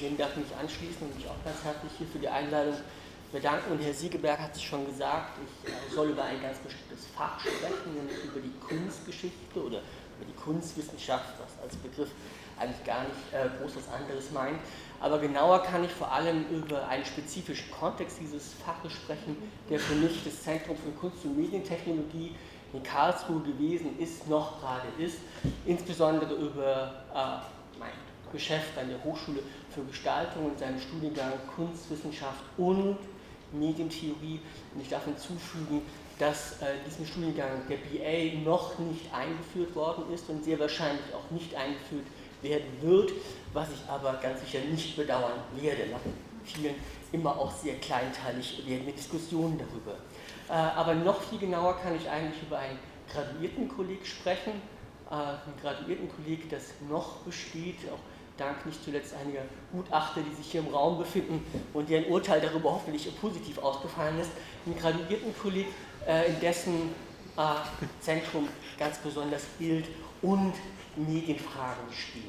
dem darf ich mich anschließen und mich auch ganz herzlich hier für die Einladung bedanken. Und Herr Siegeberg hat es schon gesagt, ich soll über ein ganz bestimmtes Fach sprechen, nämlich über die Kunstgeschichte oder über die Kunstwissenschaft, was als Begriff eigentlich gar nicht groß was anderes meint. Aber genauer kann ich vor allem über einen spezifischen Kontext dieses Faches sprechen, der für mich das Zentrum für Kunst- und Medientechnologie in Karlsruhe gewesen ist, noch gerade ist, insbesondere über mein Geschäft an der Hochschule für Gestaltung und seinen Studiengang Kunstwissenschaft und Medientheorie. Und ich darf hinzufügen, dass diesem Studiengang der BA noch nicht eingeführt worden ist und sehr wahrscheinlich auch nicht eingeführt werden wird, was ich aber ganz sicher nicht bedauern werde. Nach vielen immer auch sehr kleinteilig werdende Diskussionen darüber. Aber noch viel genauer kann ich eigentlich über einen Graduiertenkolleg sprechen. Ein Graduiertenkolleg, das noch besteht, auch dank nicht zuletzt einiger Gutachter, die sich hier im Raum befinden und deren Urteil darüber hoffentlich positiv ausgefallen ist. Ein Graduiertenkolleg, in dessen Zentrum ganz besonders Bild- und Medienfragen stehen.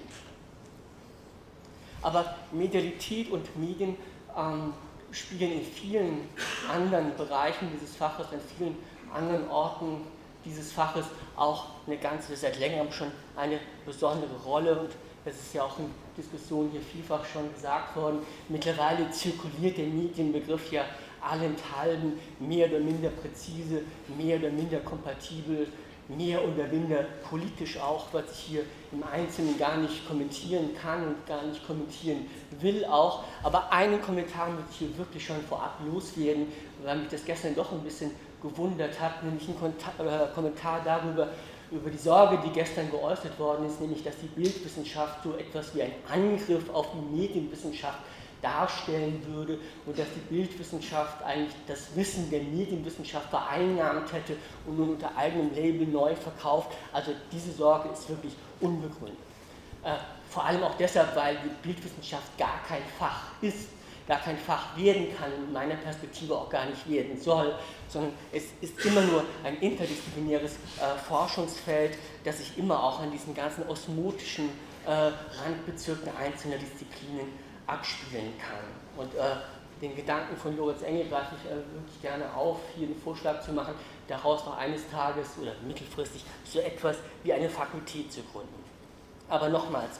Aber Medialität und Medien spielen in vielen anderen Bereichen dieses Faches, an vielen anderen Orten dieses Faches auch seit längerem schon eine besondere Rolle. Und das ist ja auch in Diskussionen hier vielfach schon gesagt worden. Mittlerweile zirkuliert der Medienbegriff ja allenthalben, mehr oder minder präzise, mehr oder minder kompatibel, mehr oder minder politisch auch, was ich hier im Einzelnen gar nicht kommentieren kann und gar nicht kommentieren will auch. Aber einen Kommentar muss ich hier wirklich schon vorab loswerden, weil mich das gestern doch ein bisschen gewundert hat, nämlich ein Kommentar darüber, über die Sorge, die gestern geäußert worden ist, nämlich, dass die Bildwissenschaft so etwas wie ein Angriff auf die Medienwissenschaft darstellen würde und dass die Bildwissenschaft eigentlich das Wissen der Medienwissenschaft vereinnahmt hätte und nun unter eigenem Label neu verkauft. Also diese Sorge ist wirklich unbegründet. Vor allem auch deshalb, weil die Bildwissenschaft gar kein Fach ist, gar kein Fach werden kann, in meiner Perspektive auch gar nicht werden soll, sondern es ist immer nur ein interdisziplinäres Forschungsfeld, das sich immer auch an diesen ganzen osmotischen Randbezirken einzelner Disziplinen abspielen kann. Und den Gedanken von Lorenz Engel greife ich wirklich gerne auf, hier den Vorschlag zu machen, daraus noch eines Tages oder mittelfristig so etwas wie eine Fakultät zu gründen. Aber nochmals,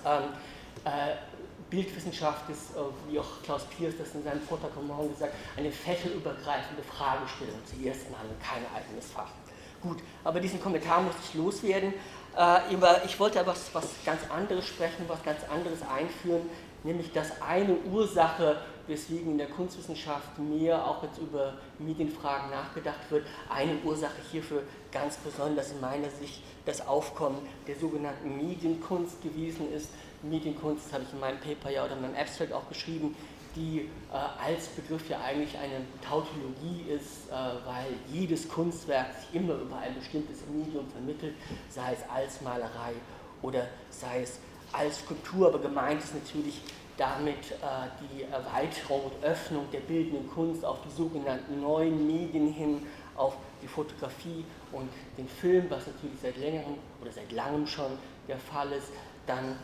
Bildwissenschaft ist, wie auch Klaus Piers das in seinem Vortrag am Morgen gesagt, eine fächerübergreifende Fragestellung zuerst mal und kein eigenes Fach. Gut, aber diesen Kommentar muss ich loswerden. Ich wollte aber was ganz anderes sprechen, was ganz anderes einführen, nämlich dass eine Ursache, weswegen in der Kunstwissenschaft mehr auch jetzt über Medienfragen nachgedacht wird, eine Ursache hierfür ganz besonders in meiner Sicht das Aufkommen der sogenannten Medienkunst gewesen ist. Medienkunst, das habe ich in meinem Paper ja oder in meinem Abstract auch geschrieben, die als Begriff ja eigentlich eine Tautologie ist, weil jedes Kunstwerk sich immer über ein bestimmtes Medium vermittelt, sei es als Malerei oder sei es als Skulptur, aber gemeint ist natürlich damit die Erweiterung und Öffnung der bildenden Kunst auf die sogenannten neuen Medien hin, auf die Fotografie und den Film, was natürlich seit längerem oder seit langem schon der Fall ist, dann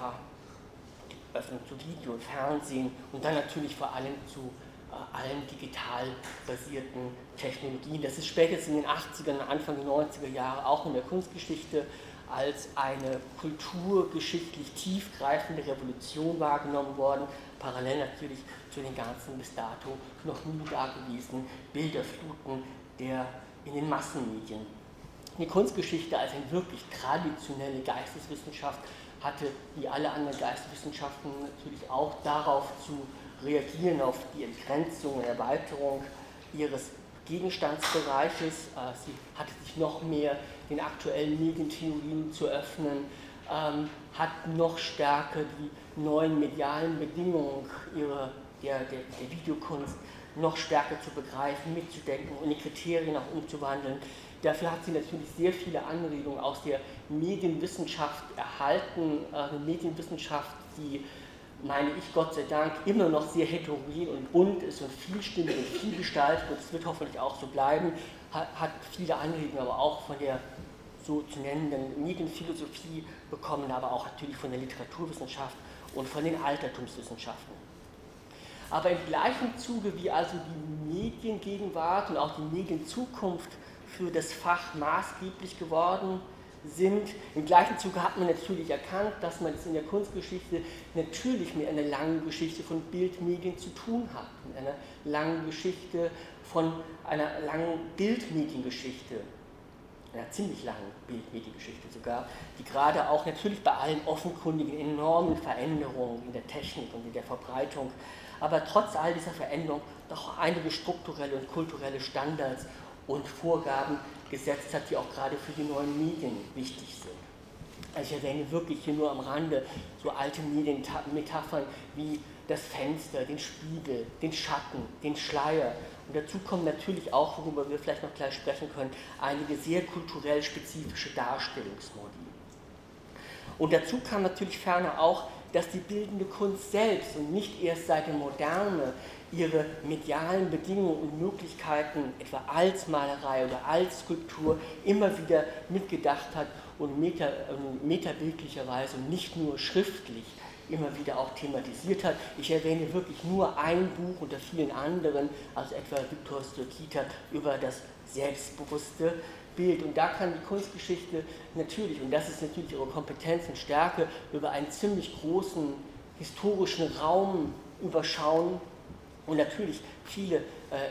die Öffnung zu Video und Fernsehen und dann natürlich vor allem zu allen digital basierten Technologien. Das ist spätestens in den 80er und Anfang der 90er Jahre auch in der Kunstgeschichte als eine kulturgeschichtlich tiefgreifende Revolution wahrgenommen worden, parallel natürlich zu den ganzen bis dato noch nie dagewesenen Bilderfluten in den Massenmedien. Die Kunstgeschichte als eine wirklich traditionelle Geisteswissenschaft hatte, wie alle anderen Geisteswissenschaften, natürlich auch darauf zu reagieren, auf die Entgrenzung und Erweiterung ihres Gegenstandsbereiches. Sie hatte sich noch mehr den aktuellen Medientheorien zu öffnen, hat noch stärker die neuen medialen Bedingungen der Videokunst noch stärker zu begreifen, mitzudenken und die Kriterien auch umzuwandeln. Dafür hat sie natürlich sehr viele Anregungen aus der Medienwissenschaft erhalten, eine Medienwissenschaft, die, meine ich, Gott sei Dank immer noch sehr heterogen und bunt ist und vielstimmig und vielgestaltig, und es wird hoffentlich auch so bleiben, hat viele Anregungen aber auch von der so zu nennenden Medienphilosophie bekommen, aber auch natürlich von der Literaturwissenschaft und von den Altertumswissenschaften. Aber im gleichen Zuge, wie also die Mediengegenwart und auch die Medienzukunft für das Fach maßgeblich geworden sind, im gleichen Zuge hat man natürlich erkannt, dass man es in der Kunstgeschichte natürlich mit einer langen Geschichte von Bildmedien zu tun hat, mit einer langen Geschichte von einer langen Bildmediengeschichte, einer ziemlich langen Bildmediengeschichte sogar, die gerade auch natürlich bei allen offenkundigen enormen Veränderungen in der Technik und in der Verbreitung, aber trotz all dieser Veränderungen doch einige strukturelle und kulturelle Standards und Vorgaben gesetzt hat, die auch gerade für die neuen Medien wichtig sind. Also ich erwähne wirklich hier nur am Rande so alte Medienmetaphern wie das Fenster, den Spiegel, den Schatten, den Schleier. Und dazu kommen natürlich auch, worüber wir vielleicht noch gleich sprechen können, einige sehr kulturell spezifische Darstellungsmodi. Und dazu kam natürlich ferner auch, dass die bildende Kunst selbst und nicht erst seit der Moderne ihre medialen Bedingungen und Möglichkeiten, etwa als Malerei oder als Skulptur, immer wieder mitgedacht hat und metabildlicherweise und nicht nur schriftlich immer wieder auch thematisiert hat. Ich erwähne wirklich nur ein Buch unter vielen anderen, also etwa Viktor Stirkita über das selbstbewusste Bild. Und da kann die Kunstgeschichte natürlich, und das ist natürlich ihre Kompetenz und Stärke, über einen ziemlich großen historischen Raum überschauen und natürlich viele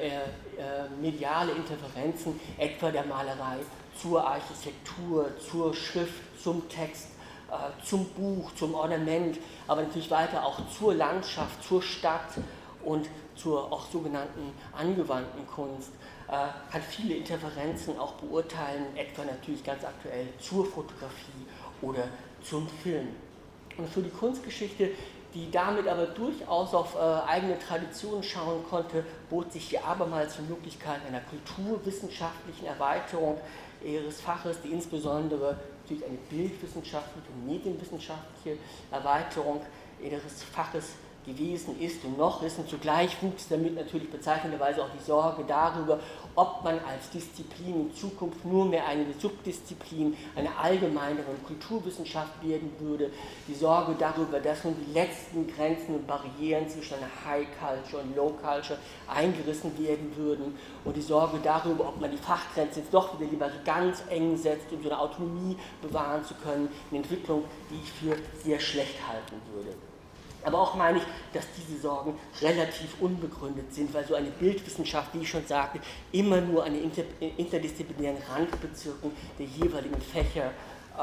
mediale Interferenzen, etwa der Malerei, zur Architektur, zur Schrift, zum Text, zum Buch, zum Ornament, aber natürlich weiter auch zur Landschaft, zur Stadt und zur auch sogenannten angewandten Kunst, kann viele Interferenzen auch beurteilen, etwa natürlich ganz aktuell zur Fotografie oder zum Film. Und für die Kunstgeschichte, die damit aber durchaus auf eigene Traditionen schauen konnte, bot sich hier abermals die Möglichkeit einer kulturwissenschaftlichen Erweiterung ihres Faches, die insbesondere natürlich eine bildwissenschaftliche und medienwissenschaftliche Erweiterung ihres Faches gewesen ist und noch ist. Und zugleich wuchs damit natürlich bezeichnenderweise auch die Sorge darüber, ob man als Disziplin in Zukunft nur mehr eine Subdisziplin, eine allgemeinere Kulturwissenschaft werden würde. Die Sorge darüber, dass nun die letzten Grenzen und Barrieren zwischen einer High Culture und Low Culture eingerissen werden würden. Und die Sorge darüber, ob man die Fachgrenze jetzt doch wieder lieber so ganz eng setzt, um so eine Autonomie bewahren zu können. Eine Entwicklung, die ich für sehr schlecht halten würde. Aber auch meine ich, dass diese Sorgen relativ unbegründet sind, weil so eine Bildwissenschaft, wie ich schon sagte, immer nur an den interdisziplinären Randbezirken der jeweiligen Fächer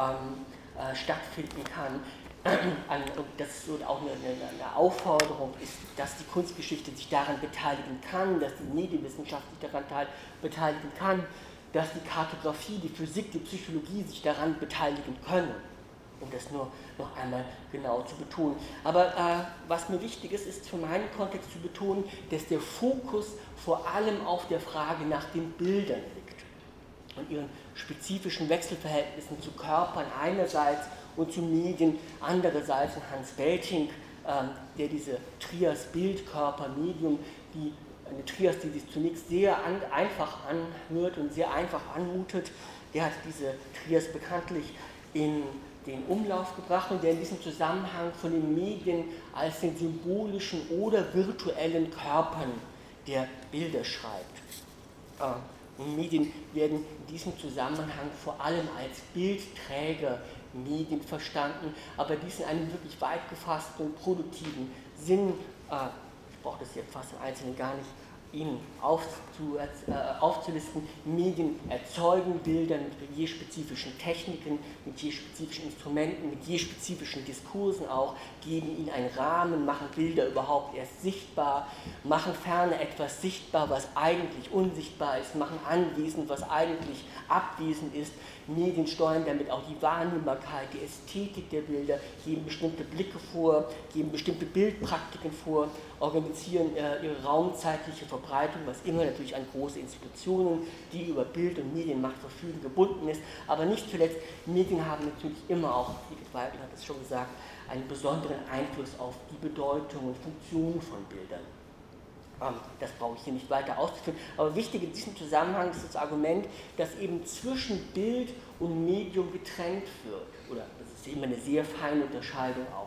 stattfinden kann. Und das so auch eine Aufforderung ist, dass die Kunstgeschichte sich daran beteiligen kann, dass die Medienwissenschaft sich daran beteiligen kann, dass die Kartografie, die Physik, die Psychologie sich daran beteiligen können. Um das nur noch einmal genau zu betonen. Aber was mir wichtig ist, ist für meinen Kontext zu betonen, dass der Fokus vor allem auf der Frage nach den Bildern liegt und ihren spezifischen Wechselverhältnissen zu Körpern einerseits und zu Medien andererseits. Und Hans Belting, der diese Trias Bild, Körper, Medium, eine Trias, die sich zunächst sehr einfach anhört und sehr einfach anmutet, der hat diese Trias bekanntlich in den Umlauf gebracht und der in diesem Zusammenhang von den Medien als den symbolischen oder virtuellen Körpern der Bilder schreibt. Medien werden in diesem Zusammenhang vor allem als Bildträger Medien verstanden, aber dies in einem wirklich weit gefassten und produktiven Sinn. Ich brauche das jetzt fast im Einzelnen gar nicht Ihnen aufzulisten. Medien erzeugen Bilder mit je spezifischen Techniken, mit je spezifischen Instrumenten, mit je spezifischen Diskursen auch, geben ihnen einen Rahmen, machen Bilder überhaupt erst sichtbar, machen ferner etwas sichtbar, was eigentlich unsichtbar ist, machen anwesend, was eigentlich abwesend ist. Medien steuern damit auch die Wahrnehmbarkeit, die Ästhetik der Bilder, geben bestimmte Blicke vor, geben bestimmte Bildpraktiken vor, organisieren ihre raumzeitliche Verbreitung, was immer natürlich an große Institutionen, die über Bild- und Medienmacht verfügen, gebunden ist. Aber nicht zuletzt, Medien haben natürlich immer auch, Edith Waldman hat es schon gesagt, einen besonderen Einfluss auf die Bedeutung und Funktion von Bildern. Das brauche ich hier nicht weiter auszuführen, aber wichtig in diesem Zusammenhang ist das Argument, dass eben zwischen Bild und Medium getrennt wird, oder das ist immer eine sehr feine Unterscheidung auch,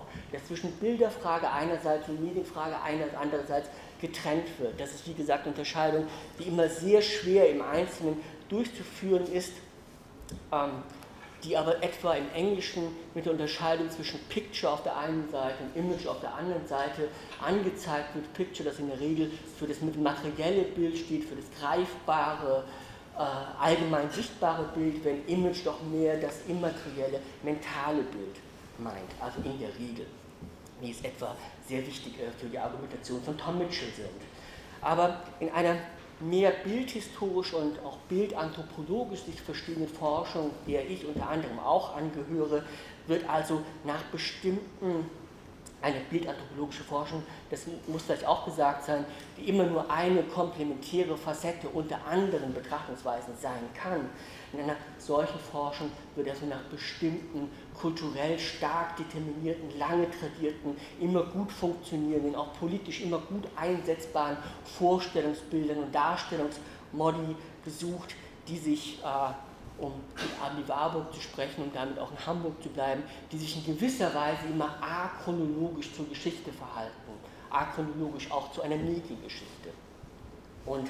dass zwischen Bilderfrage einerseits und Medienfrage andererseits getrennt wird. Das ist, wie gesagt, eine Unterscheidung, die immer sehr schwer im Einzelnen durchzuführen ist, die aber etwa im Englischen mit der Unterscheidung zwischen Picture auf der einen Seite und Image auf der anderen Seite angezeigt wird. Picture, das in der Regel für das materielle Bild steht, für das greifbare, allgemein sichtbare Bild, wenn Image doch mehr das immaterielle, mentale Bild meint, also in der Regel, wie es etwa sehr wichtig für die Argumentation von Tom Mitchell sind. Aber in einer mehr bildhistorisch und auch bildanthropologisch sich verstehende Forschung, der ich unter anderem auch angehöre, wird also nach bestimmten, eine bildanthropologische Forschung, das muss vielleicht auch gesagt sein, die immer nur eine komplementäre Facette unter anderen Betrachtungsweisen sein kann. In einer solchen Forschung wird also nach bestimmten kulturell stark determinierten, lange tradierten, immer gut funktionierenden, auch politisch immer gut einsetzbaren Vorstellungsbildern und Darstellungsmodi gesucht, die sich, um in Warburg zu sprechen und damit auch in Hamburg zu bleiben, die sich in gewisser Weise immer achronologisch zur Geschichte verhalten, achronologisch auch zu einer Mediengeschichte. Und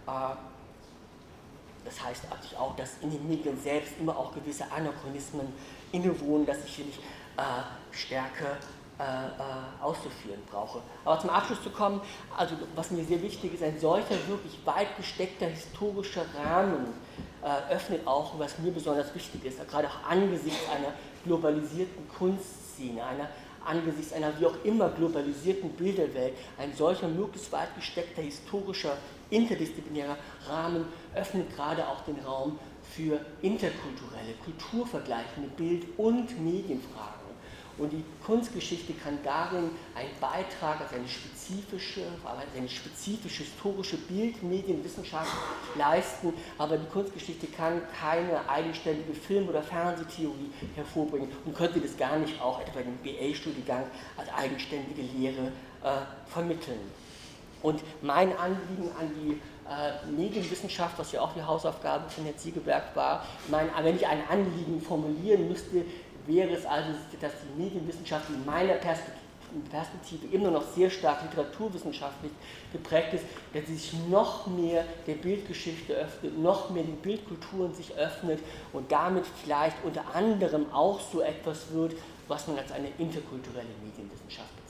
das heißt eigentlich auch, dass in den Medien selbst immer auch gewisse Anachronismen innewohnen, dass ich hier nicht stärker auszuführen brauche. Aber zum Abschluss zu kommen, also was mir sehr wichtig ist, ein solcher wirklich weit gesteckter historischer Rahmen öffnet auch, was mir besonders wichtig ist, gerade auch angesichts einer globalisierten Kunstszene, angesichts einer wie auch immer globalisierten Bilderwelt, ein solcher möglichst weit gesteckter historischer, interdisziplinärer Rahmen öffnet gerade auch den Raum für interkulturelle, kulturvergleichende Bild- und Medienfragen. Und die Kunstgeschichte kann darin einen Beitrag als eine spezifische historische Bild-Medienwissenschaft leisten, aber die Kunstgeschichte kann keine eigenständige Film- oder Fernsehtheorie hervorbringen und könnte das gar nicht auch etwa im BA-Studiengang als eigenständige Lehre vermitteln. Und mein Anliegen an die Medienwissenschaft, was ja auch die Hausaufgabe von Herrn Ziegeberg war, wenn ich ein Anliegen formulieren müsste, wäre es also, dass die Medienwissenschaft in meiner Perspektive immer noch sehr stark literaturwissenschaftlich geprägt ist, dass sie sich noch mehr der Bildgeschichte öffnet, noch mehr den Bildkulturen sich öffnet und damit vielleicht unter anderem auch so etwas wird, was man als eine interkulturelle Medienwissenschaft